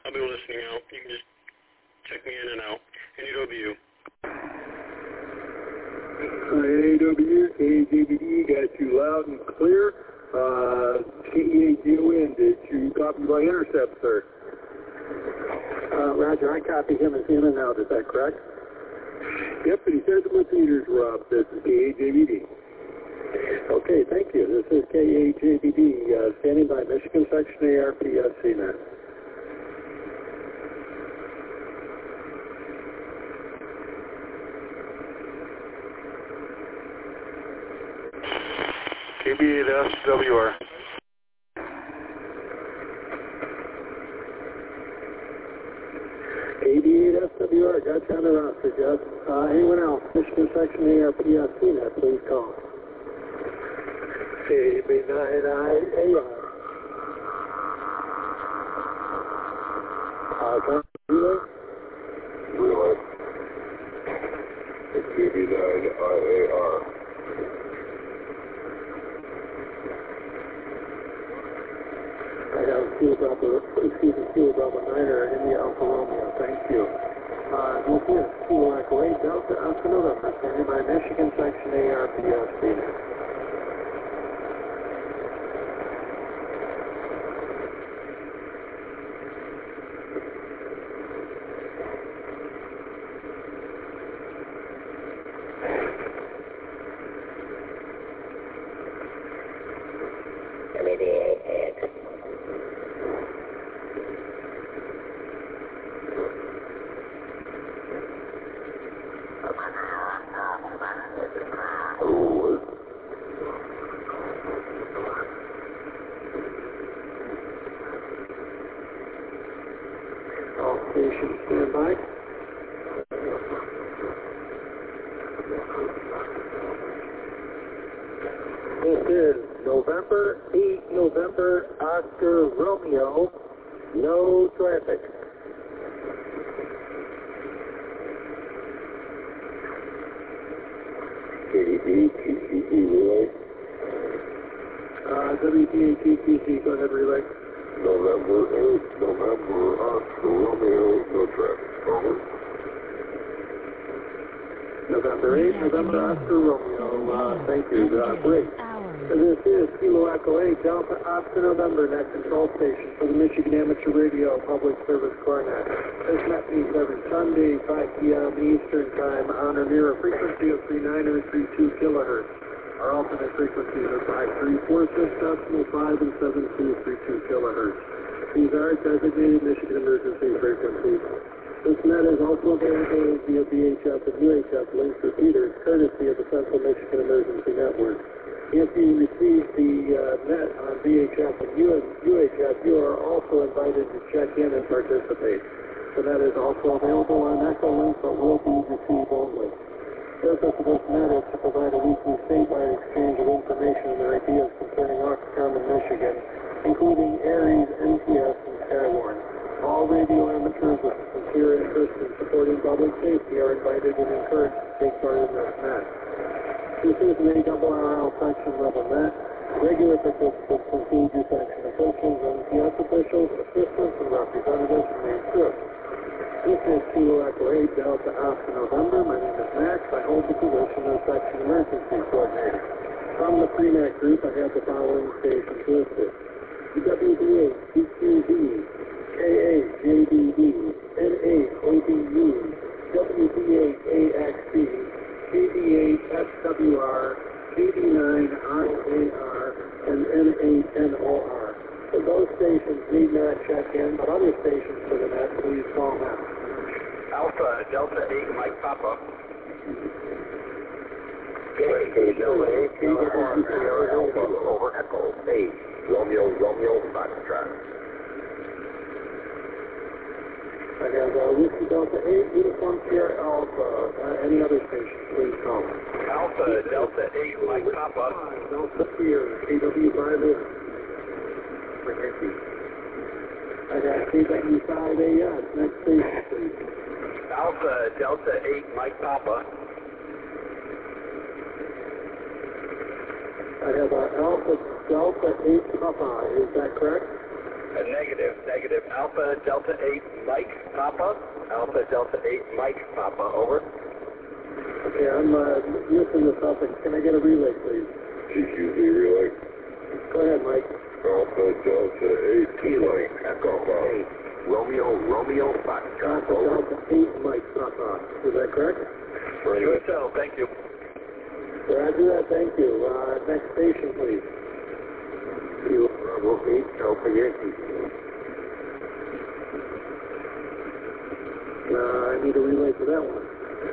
I'll be listening out. You can just check me in and out. NAW. NAW, KJBD, got you loud and clear. KEAGON, did you copy by intercept, sir? Roger, I copy him as in and out, is that correct? Yep, and he says the repeaters were up. This is KAJBD. Okay, thank you. This is KAJBD, standing by Michigan Section ARPS CNET. KB8SWR. KB8SWR, got you on the roster, Jeff. Anyone else? Michigan Section ARPS CNET, please call. KB9IAR. Relay? Relay. It's KB9IAR. I have Kilo Bravo 9er, India Alpha Romeo, thank you. This is Kilo Echo 8 Delta Alpha November, standing by Michigan Section ARPS CNET. Station standby. This is November 8 November Oscar Romeo. No traffic. KDB, TCC relay. WPA, TCC, go ahead, relay. November 8, November Oscar Romeo, no traffic. Over. November 8, November Oscar Romeo, thank you, great. This is Kilo Echo 8, Delta Oscar November, net control station for the Michigan Amateur Radio Public Service Cornet. This net meets every Sunday, 5 p.m. Eastern Time on or near a frequency of 39 or 32 kilohertz. Our alternate frequencies are 534, 6.5, and 7232 kilohertz. These are designated Michigan emergency frequencies. This net is also available via VHF and UHF linked repeaters, courtesy of the Central Michigan Emergency Network. If you receive the net on VHF and UHF, you are also invited to check in and participate. The net is also available on Echolink, but will be received only. The purpose of this net is to provide a weekly statewide exchange of information and ideas concerning Occoquan and Michigan, including ARES, NTS, and Skywarn. All radio amateurs with sincere interest in supporting public safety are invited and encouraged to take part in this net. This is an ARRL section level net. Regular participants include your section officials, NTS officials, assistants, and representatives from the group. This is Kilo Echo 8 Delta Oscar November. My name is Max. I hold the position of Section Emergency Coordinator. From the PreNet group, I have the following stations listed: WBA, CQV, KAJBD, NAOBU, WBA-AXC, KB8SWR, KB9IAR, and N8NOR. For those stations, need not check in, but other stations for the net, please call now. Alpha Delta 8, Mike Papa. Delta 8, Alpha, over Echo 8, Romeo, Foxtrot. I have Whiskey Delta 8, Uniform Sierra Alpha. Any other stations, please call. Alpha Delta 8, Mike Papa. Delta Sierra, KW5. I got KW5AS. Next station, please. Alpha Delta 8, Mike Papa. I have Alpha Delta 8 Papa. Is that correct? Negative. Alpha Delta 8 Mike Papa. Alpha Delta 8 Mike Papa, over. Okay, I'm missing this up. Can I get a relay, please? TQZ relay. Go ahead, Mike. Alpha Delta 8 Kilo Echo 8 Romeo Foxtrot. Alpha Delta 8 Mike Papa. Is that correct? Good settle, thank you. Roger that, thank you. Next station, please. Kilo Bravo 8 Alpha Yankee. I need a relay for that one.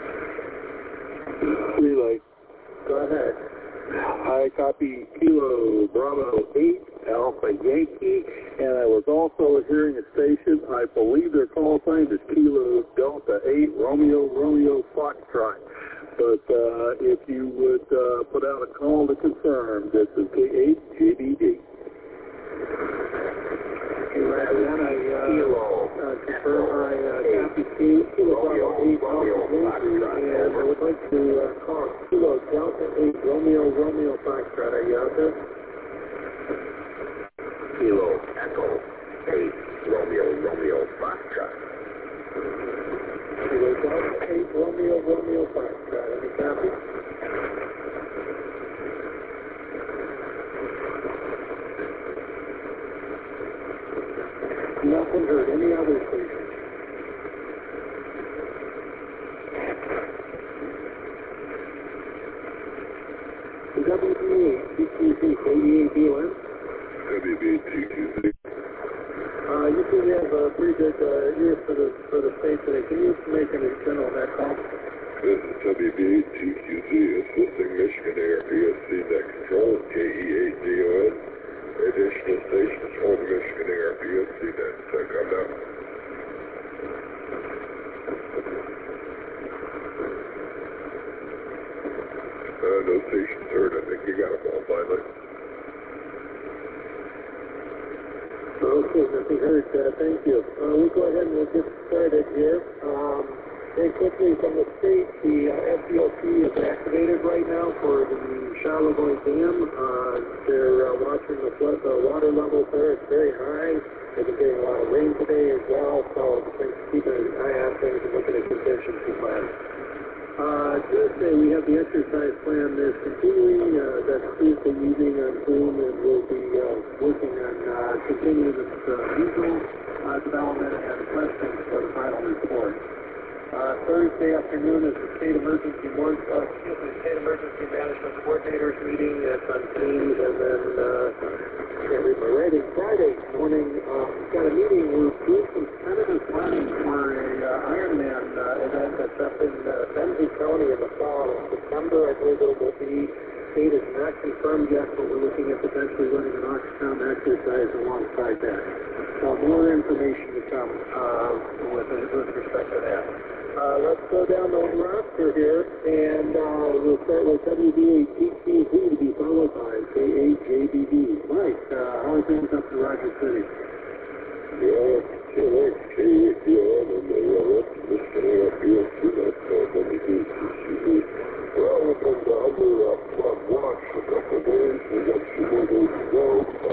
Relay. Go ahead. I copy Kilo Bravo 8 Alpha Yankee, and I was also hearing a station, I believe their call sign is Kilo Delta 8 Romeo Foxtrot. But if you would put out a call to confirm, this is K8JBD. Rather than I confirm I copy Kilo Bravo 8 Alpha Yankee, and I would like to call Kilo Delta 8 Romeo Foxtrot. Are you out there? Kilo Echo 8 Romeo Foxtrot. Kilo Delta 8 Romeo Foxtrot. Any copy? Nothing heard. Any other station? WBA, TQC, KDABOM? WB2QZ. You seem to have a pretty good ear for the state today. Can you make any general net call? This is WB2QZ, assisting Michigan Air PSC net control, KE8DON. Additional stations for the Michigan Air PSC net. Come down. No stations heard. I think you got them all finally. Okay, nothing heard. Thank you. We'll go ahead and we'll get started here. Very quickly from the state, the SDLC is activated right now for the Charlevoix Dam. They're watching the flood, water levels there. It's very high. They've been getting a lot of rain today as well, so keep an eye on things and looking at contingency plans. Tuesday, we have the exercise plan that's continuing. That's Tuesday evening on Zoom, and we'll be working on continuing this usual development and questions for the final report. Thursday afternoon is the State Emergency Management Coordinators meeting. That's on Teams, and then can't read my writing. Friday morning, we've got a meeting. We're doing some tentative planning for a Ironman event that's up in Benzie County in the fall. In September, I believe it will be. State is not confirmed yet, but we're looking at potentially running an Oxtown exercise alongside that. So more information to come with respect to that. Let's go down the roster here, and we'll start with WBA TQZ to be followed by K8JBD. Mike, how are things up to Roger City? Yeah, K8DON and the rest of this Air PSC net. WB2QZ. Well, we've been under flood watch for a couple of days. We got 2 more days to go.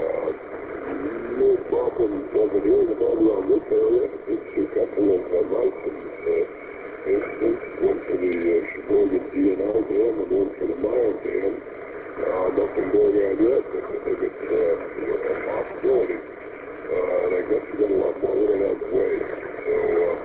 No problems over here around this area. It's a couple of license incidents, one for the Sheboygan DNR Dam and one for the Meyer Dam. Nothing going on yet, but I think it's a possibility. And I guess we've got a lot more right on the way. So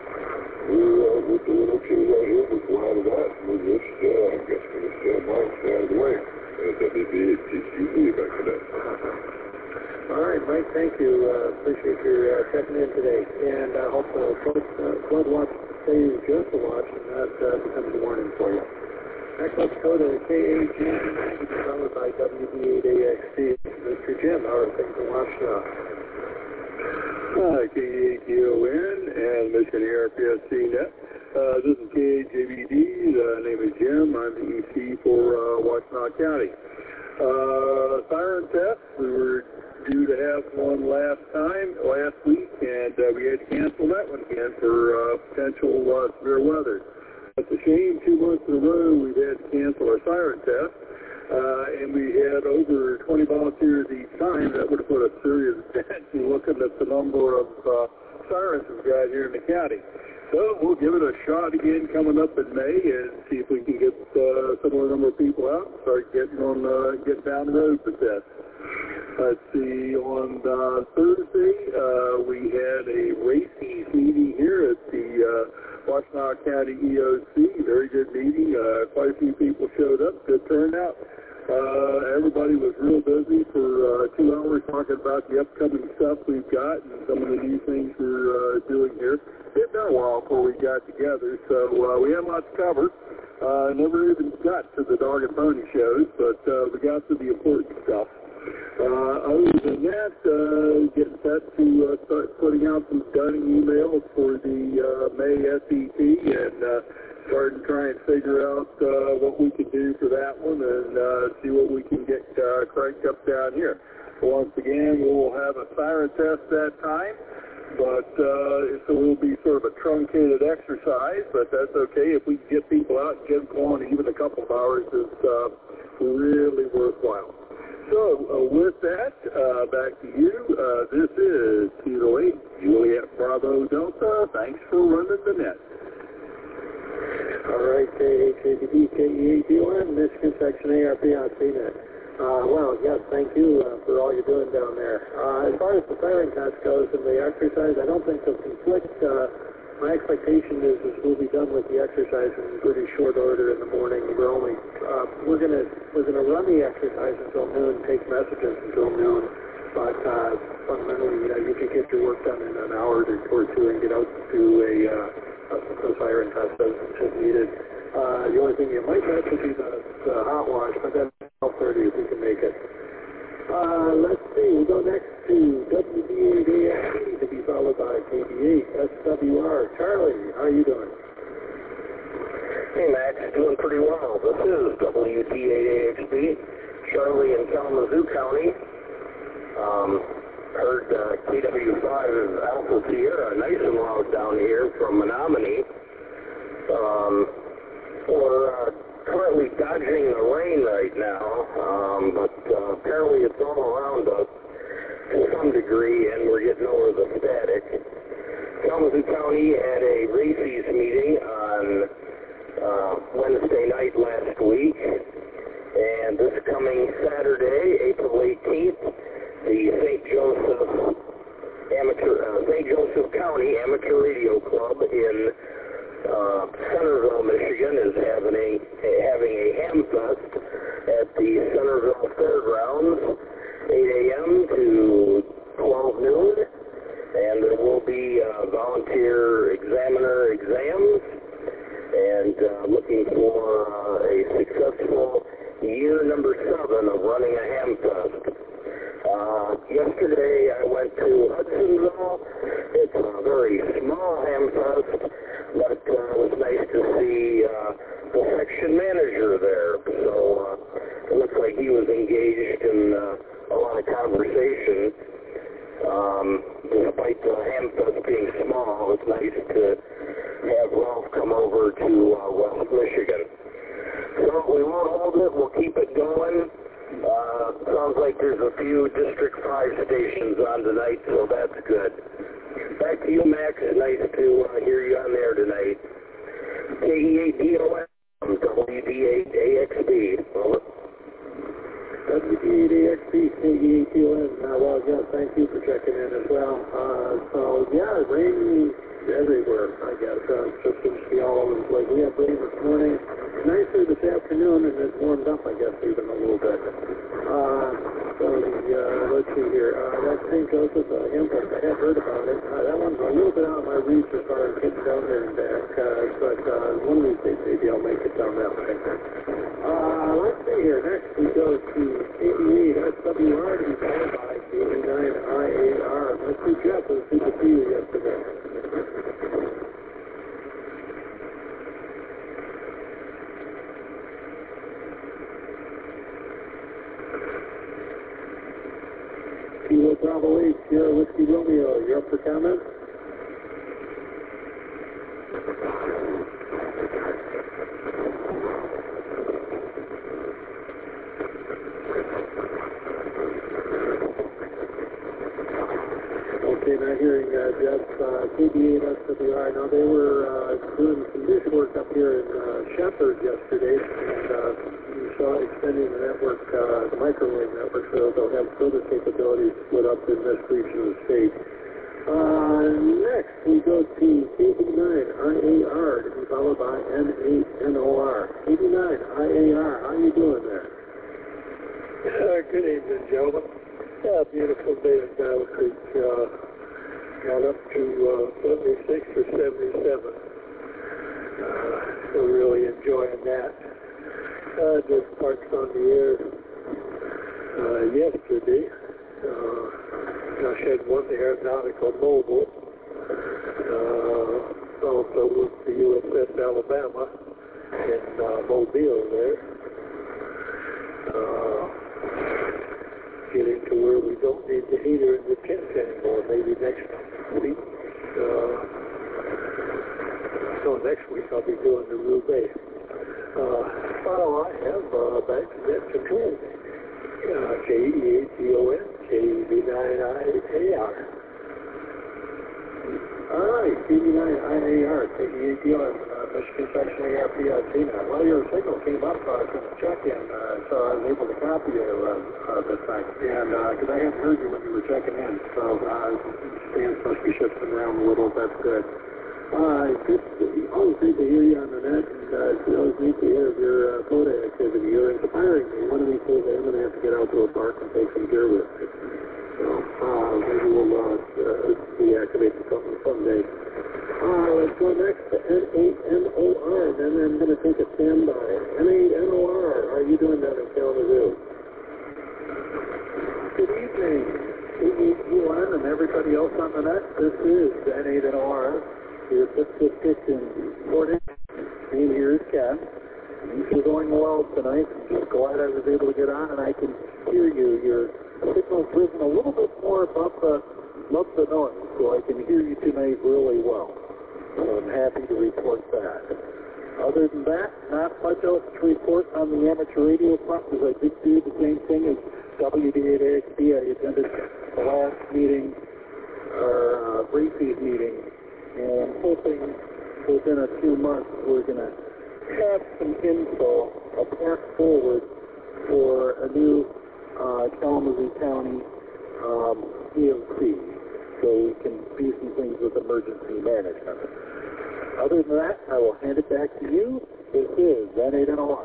we're doing okay right here. We're glad of that. We're just, I guess, going to stand by and stay out of the way. WBA TQZ back to that. All right, Mike, thank you. Appreciate your checking in today. And I hope the flood watch stays just a watch and that becomes a warning for you. Next, let's go to KAG, followed by WB8AXT. Mr. Jim, how are things in Washtenaw? Hi, K8DON and Michigan Air PSC net. This is KAJBD. The name is Jim. I'm the EC for Washtenaw County. Siren test. We were due to have one last week, and we had to cancel that one again for potential severe weather. It's a shame 2 months in a row we've had to cancel our siren test. and we had over 20 volunteers each time. That would have put a serious dent in looking at the number of sirens we've got here in the county. So we'll give it a shot again coming up in May and see if we can get some more number of people out and start getting down the road with that. Let's see, on Thursday, we had a races meeting here at the Washtenaw County EOC. Very good meeting. Quite a few people showed up. Good turnout. Everybody was real busy for 2 hours talking about the upcoming stuff we've got and some of the new things we're doing here. It's been a while before we got together, so we had lots to cover. Never even got to the dog and pony shows, but we got to the important stuff. Other than that, getting set to start putting out some stunning emails for the May SET and starting to try and figure out what we can do for that one and see what we can get cranked up down here. Once again, we'll have a siren test that time, but so it will be sort of a truncated exercise, but that's okay. If we can get people out and get them going even a couple of hours, it's really worthwhile. So, with that, back to you. This is Kilo 8, Juliet Bravo Delta. Thanks for running the net. All right, KHATB, KEATON, Michigan Section ARP on CNET. Well, yes, thank you for all you're doing down there. As far as the siren test goes and the exercise, I don't think they'll conflict. My expectation is we'll be done with the exercise in pretty short order in the morning. We're gonna run the exercise until noon, take messages until noon, but fundamentally you can get your work done in an hour or two and get out to a siren test as needed. The only thing you might miss would be the hot wash, but that's 12:30 if we can make it. Let's see, we'll go next to WD8AXB to be followed by KB8 SWR. Charlie, how are you doing? Hey Max, doing pretty well. This is WD8AXB, Charlie in Kalamazoo County. Heard KW5 Alpha Sierra, nice and loud down here from Menominee. We're currently dodging the rain right now, but apparently it's all around us to some degree, and we're getting over the static. Kalamazoo County had a RACES meeting on Wednesday night last week, and this coming Saturday, April 18th, the St. Joseph County Amateur Radio Club in Centerville, Michigan is having a ham fest at the Centerville Fairgrounds, 8 a.m. to 12 noon, and there will be volunteer examiner exams, and looking for a successful year number 7 of running a ham fest. Yesterday I went to Hudsonville. It's a very small ham fest, but it was nice to see the section manager there. So it looks like he was engaged in a lot of conversation. Despite the ham fest being small, it's nice to have Ralph come over to West Michigan. So we won't hold it. We'll keep it going. Sounds like there's a few District 5 stations on tonight, so that's good. Back to you, Max. Nice to hear you on there tonight. KE8DOM, WD8AXB. Over. WD8AXB, KE8DOM. Well, yeah, thank you for checking in as well. So, yeah, rain everywhere, I guess. Just seems to be all over the place. We had rain this morning. Nicer this afternoon, and it warmed up, I guess, even a little bit. Let's see here. That St. Joseph Impact, I had heard about it. That one's a little bit out of my reach as far as getting down there and back, but one of these days maybe I'll make it down that way. Let's see here. Next we go to 88 SWR to be followed by 89 IAR. Let's see, Jeff, it was good to see you yesterday. Kilo Bravo 8, Sierra Whiskey Romeo, you're up for comment? KB8SWR. Now, they were doing some dish work up here in Shepherd yesterday, and you saw extending the network, the microwave network, so they'll have further capabilities split up in this region of the state. Next, we go to KB9IAR to be followed by N8NOR. KB9IAR, how are you doing there? Good evening, gentlemen. Yeah, beautiful day in Battle Creek. Got up to 76 or 77. So really enjoying that. Just parked on the air yesterday. I had one aeronautical mobile. Also with the USS Alabama in Mobile there. Getting to where we don't need the heater in the tent anymore. Maybe next week. So next week I'll be doing the Roubaix. File I have back to net control. KE8DON, KB9IAR. All right, KB9IAR, KB8DON, Michigan Section ARPIC. Well, your signal came up from the check-in, so I was able to copy you this time. And because I hadn't heard you when you were checking in, so stands must be shifting around a little. That's good. It's always great to hear you on the net, and it's always neat to hear of your photo activity. You're inspiring me. One of these days I'm going to have to get out to a park and take some gear with me. So maybe we'll deactivate something someday. Let's go next to N8NOR, and then I'm going to take a standby. N8NOR, how are you doing down in Kalamazoo? Good evening, KE8DON and everybody else on the net. This is N8NOR. Your 5th district in Portage. Name here is Ken. Things are going well tonight. I'm just glad I was able to get on and I can hear you. Your signal's risen a little bit more above the noise, so I can hear you tonight really well. So I'm happy to report that. Other than that, not much else to report on the amateur radio front, because I did do the same thing as WD8AXB. I attended the last meeting, or briefing meeting. And I'm hoping within a few months we're going to have some info, a path forward for a new Kalamazoo County EMC, so we can do some things with emergency management. Other than that, I will hand it back to you. This is N8NOR.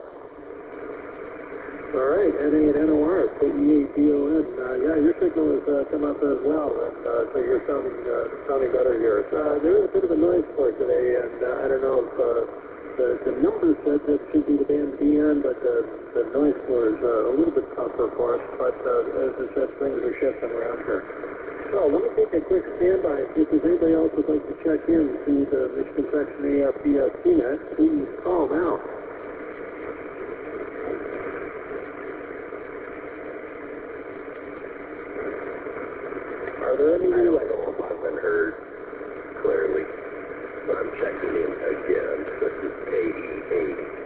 All right, N8NOR, KE8DON. Yeah, your signal has come up as well, and so you're sounding better here. There is a bit of a noise for today, and I don't know if the numbers said that should be the band beyond, but the noise floor is a little bit tougher for us. But as I said, things are shifting around here. So let me take a quick standby. If there's anybody else who'd like to check in to the Michigan Section ARPIC net, please call now. Are there any? I don't know if I've been heard clearly, but I'm checking in again. This is KE8.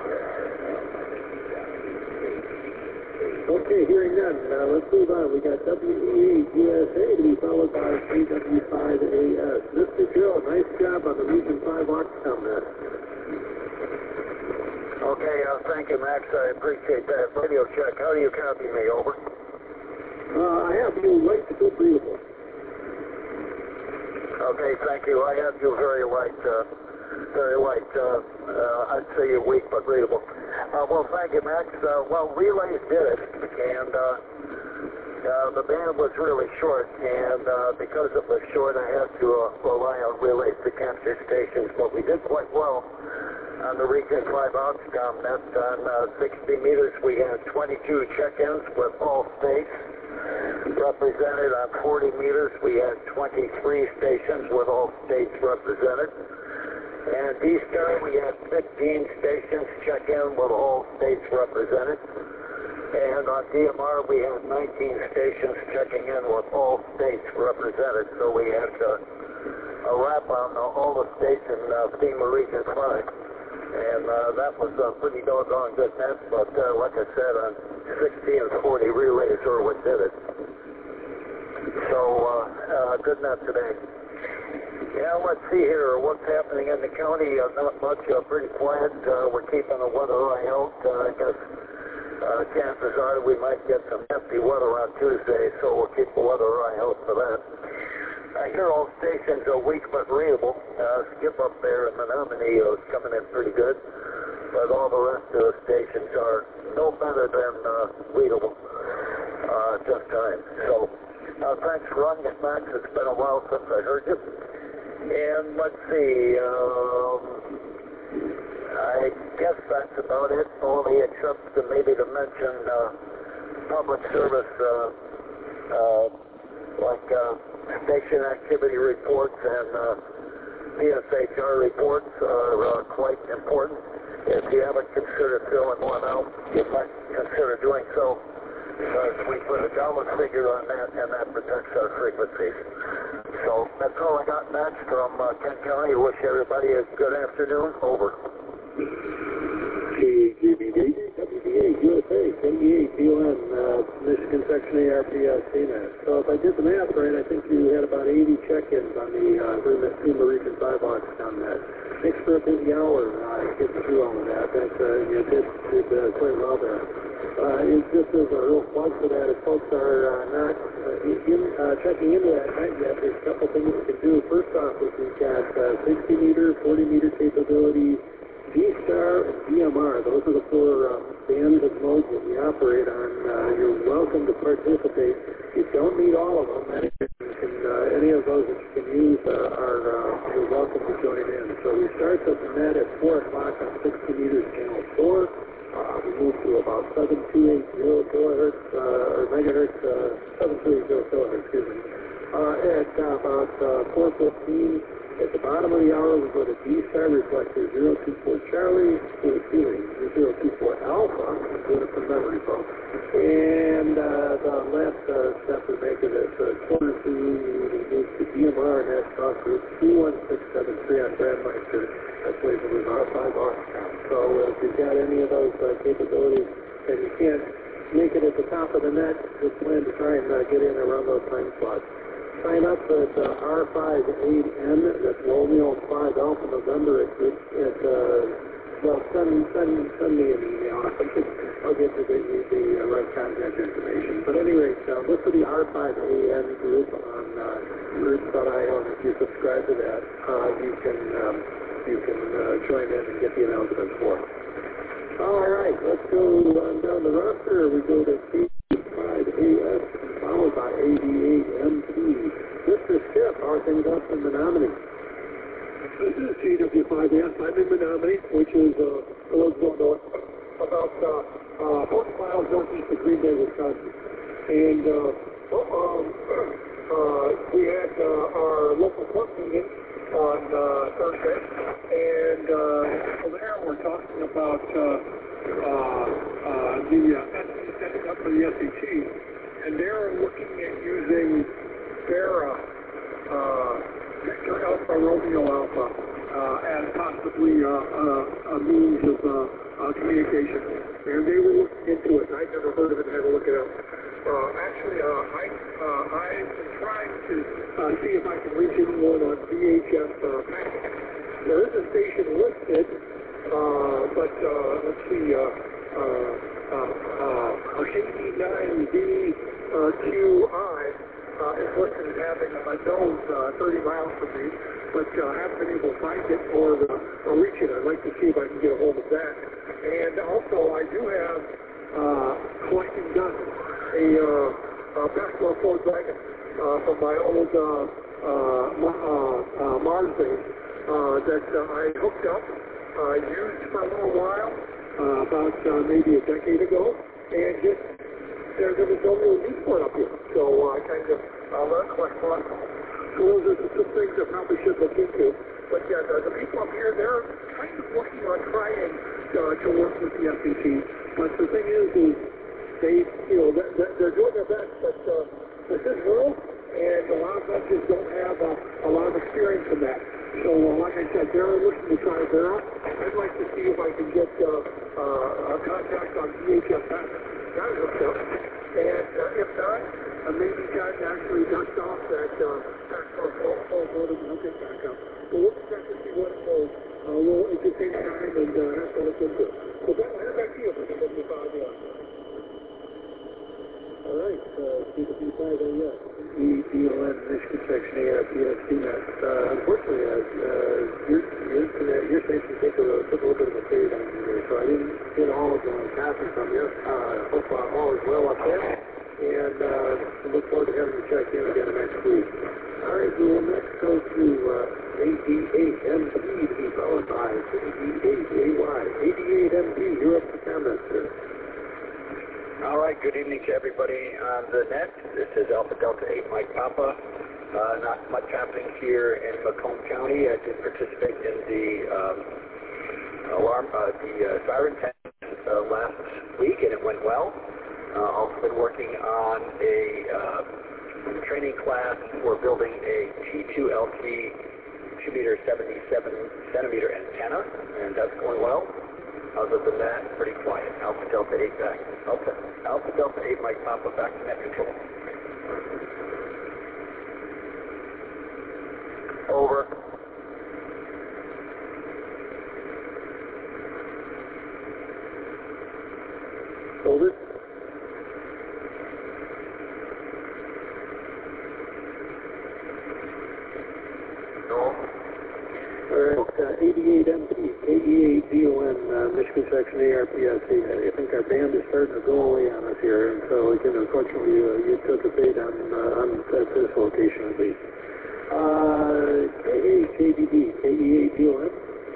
Okay, hearing none. Let's move on. We got WE8 USA to be followed by KW5AS. Mr. Joe, nice job on the Region 5 Octagon net. Okay, thank you, Max. I appreciate that. Radio check. How do you copy me? Over. I have you light to good readable. Okay, thank you. I have you very light. I'd say you're weak, but readable. Well, thank you, Max. Well, relays did it, and the band was really short, and because it was short, I had to rely on relays to capture stations, but we did quite well on the Region 5 Octagon net. On 60 meters, we had 22 check-ins with all states represented. On 40 meters, we had 23 stations with all states represented. And D-Star, we had 15 stations check in with all states represented. And on DMR, we had 19 stations checking in with all states represented. So we had a wrap on all the states in FEMA Region 5. And that was a pretty doggone good net. But like I said, on 60 and 40 relays are what did it. So good net today. Yeah, let's see here. What's happening in the county? Not much. Pretty quiet. We're keeping the weather eye out. I guess chances are we might get some hefty weather on Tuesday, so we'll keep the weather eye out for that. I hear all stations are weak but readable. Skip up there in Menominee is coming in pretty good, but all the rest of the stations are no better than readable at this time. So thanks for running it, Max. It's been a while since I heard you. And let's see, I guess that's about it, only except maybe to mention public service, like station activity reports and PSHR reports are quite important. If you haven't considered filling one out, you might consider doing so, because we put a dollar figure on that, and that protects our frequencies. So that's all I got, Max, from Kent County. Wish everybody a good afternoon. Over. KGBD, WBA, USA, 88, BON, Michigan Section ARPS, CNET. So if I did the math right, I think you had about 80 check-ins on the FEMA Region 5 box on that. Thanks for a busy hour getting through all of that. That's, you did quite well there. It's just as a real plug for that, if folks are not checking into that night yet, there's a couple things you can do. First off, we've got 60-meter, 40-meter capability, D-Star and DMR. Those are the four bands of modes that we operate on. You're welcome to participate. You don't need all of them. Any of those that you can use you're welcome to join in. So we start the net at 4 o'clock on 60 meters channel 4. We move to about 7280 kilohertz, or megahertz, 7280 kilohertz, excuse me. At about 4:15, at the bottom of the hour, we go to D-Star reflector 024 Charlie, 024 Alpha, I'm doing it from memory, folks. And the last step we make it is quarter to, we move to DMR, and that's off group 21673 on Brandmeister. That's labeled as R5 Armstrong. So if you've got any of those capabilities and you can't make it at the top of the net, just plan to try and get in around those time slots. Sign up at R58N, that's Romeo 5 Alpha November well, send me an email. I'll get you the right contact information. But anyway, look for the R5AN group on groups.io, and if you subscribe to that, you can join in and get the announcements for it. All right, let's go down the roster. We go to C5AS, followed by AD8MP. Mr. Skip, how are things up in Menominee? This is CW5S. I'm in Menominee, which is, for those who don't know it, about 40 miles northeast of Green Bay, Wisconsin. And we had our local club meeting on Thursday, and so there we're talking about the setting up for the SET, and they're looking at using Vera, Victor Alpha Romeo Alpha, as possibly a means of communication. And they were looking into it. I'd never heard of it and had to look it up. Actually, I've been trying to see if I can reach anyone on VHF package. There is a station listed, but let's see, KD9VQI is listed as having a nose 30 miles from me, but haven't been able to find it or reach it. I'd like to see if I can get a hold of that. And also, I do have collecting dust, a basketball Ford Dragon from my old Mars base that I hooked up, used for a little while, about maybe a decade ago, and just there was no real need for it up here. So I kind of learned quite a lot. So those are some things I probably should look into. But yeah, the people up here, they're kind of working on trying to work with the SET. But the thing is they, they're doing their best. But this is rural, and a lot of us just don't have a lot of experience in that. So like I said, they're looking to try Vera. I'd like to see if I can get a contact on VHF packet. Got it hooked up. And if not, maybe John actually ducked off that full motor and he'll get back up. So we'll check to see what it goes. We'll entertain time and have to look into it. So Ben, I'll head back to you for the 55 All right, CW5 AS, EDON, Michigan Section ARPS, CNET. Unfortunately, your station took a little bit of a fade on you there, so I didn't get all of the passing from you. Hope all is well up there, and look forward to having you check in again next week. All right, we will next go to AD8MP to be followed by AD8AY. AD8MP, you're up for comment, sir. All right, good evening to everybody on the net. This is Alpha Delta 8 Mike Papa. Not much happening here in Macomb County. I did participate in the siren test last week, and it went well. Also been working on a training class for building a T2LT 2-meter 77-centimeter antenna, and that's going well. Other than that, pretty quiet. Alpha Delta 8 back. Alpha Delta 8 Mike Papa back to net control. Over. Over. No. All right, 88MP, 88DON, Michigan Section ARPS. I think our band is starting to go away on us here, and so again, unfortunately, you took a bait on this location at least. KAJBD, KE8DON.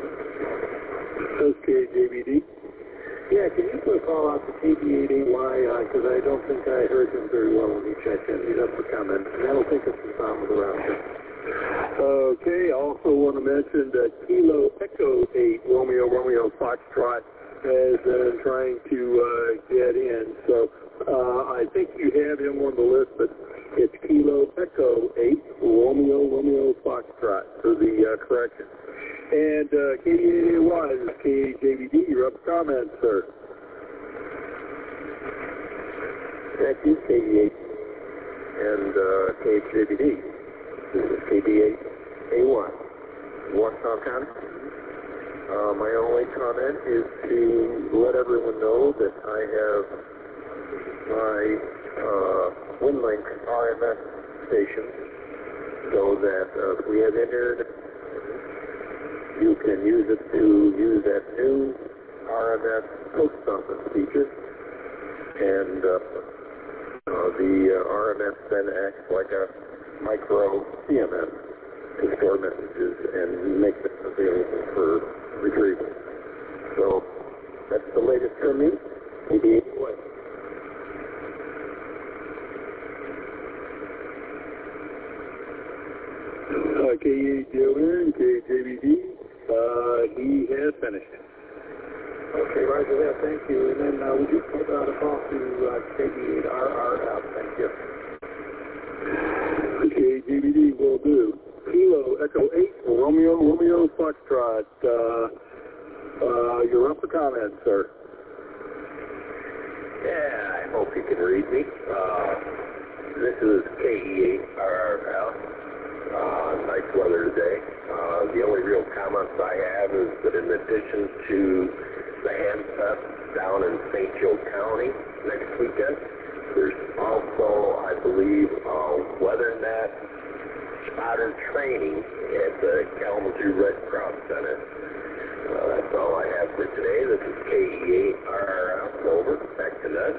KJBD. Yeah, can you put a call out to KB8AY, because I don't think I heard him very well when he checked in. He's up for comment, and that'll take us to the bottom of the round. Okay, I also want to mention that Kilo Echo 8 Romeo Foxtrot has been trying to get in. So I think you have him on the list, but it's Kilo Echo 8 Romeo Foxtrot for the correction. And KD8AY, this is KJBD. You're up for comment, sir. Thank you, KD8 and KJBD. This is KD8AY, Wausau County. My only comment is to let everyone know that I have my WinLink RMS station, so that if we have internet, you can use it to use that new RMS post office feature, and the RMS then acts like a micro CMS to store messages and make them available for retrieval. So that's the latest from me. KD8AY. KE8DON, KJBD, he has finished. Okay, roger that, thank you. And then would you put out a call to KB8RRF? Thank you. KJBD will do. Kilo Echo 8 Romeo Foxtrot. You're up for comment, sir. Yeah, I hope you can read me. This is KE8RRF. Nice weather today. The only real comments I have is that in addition to the hand fest down in St. Joe County next weekend, there's also, I believe, WeatherNet spotter training at the Kalamazoo Red Cross Center. That's all I have for today. This is KE8RF. Over. Back to Ned.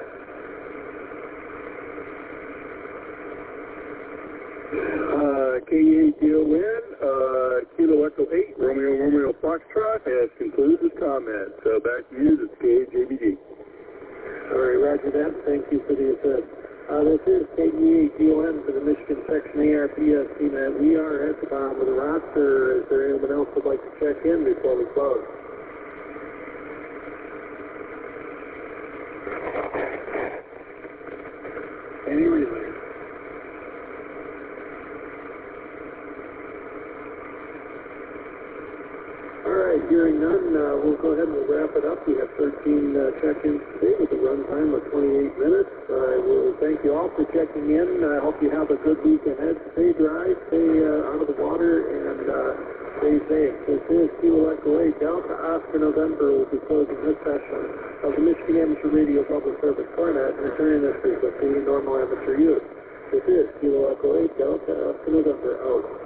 KE8DON, Kilo Echo 8 Romeo Foxtrot has concluded his comment. So back to you, this is KJBD. All right, roger that. Thank you for the assist. This is KE8DON for the Michigan Section ARPS team. We are at the bottom of the roster. Is there anyone else who'd like to check in before we close? Any relay? All right. right, hearing none, we'll go ahead and we'll wrap it up. We have 13 check-ins today with a run time of 28 minutes. I will thank you all for checking in. I hope you have a good week ahead. Stay dry, stay out of the water, and stay safe. This is Kilo Echo 8 Delta Oscar November. We'll be closing this session of the Michigan Amateur Radio Public Service Coronet and returning this frequency to normal amateur use. This is Kilo Echo 8 Delta Oscar November out.